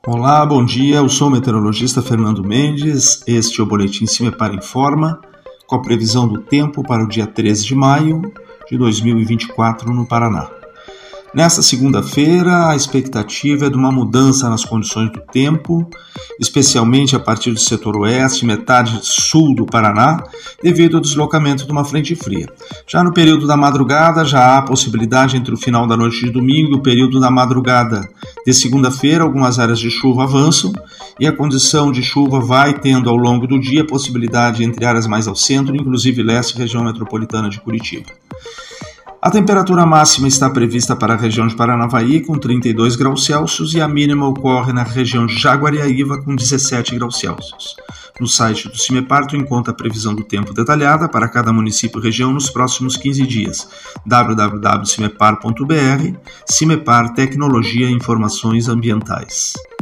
Olá, bom dia. Eu sou o meteorologista Fernando Mendes. Este é o Boletim Cimepar Informa, com a previsão do tempo para o dia 13 de maio de 2024 no Paraná. Nesta segunda-feira, a expectativa é de uma mudança nas condições do tempo, especialmente a partir do setor oeste e metade sul do Paraná, devido ao deslocamento de uma frente fria. Já no período da madrugada, já há possibilidade entre o final da noite de domingo e o período da madrugada de segunda-feira, algumas áreas de chuva avançam e a condição de chuva vai tendo ao longo do dia possibilidade entre áreas mais ao centro, inclusive leste e região metropolitana de Curitiba. A temperatura máxima está prevista para a região de Paranavaí com 32 graus Celsius e a mínima ocorre na região de Jaguariaíva com 17 graus Celsius. No site do Cimepar tu encontra a previsão do tempo detalhada para cada município e região nos próximos 15 dias. www.cimepar.br. Cimepar Tecnologia e Informações Ambientais.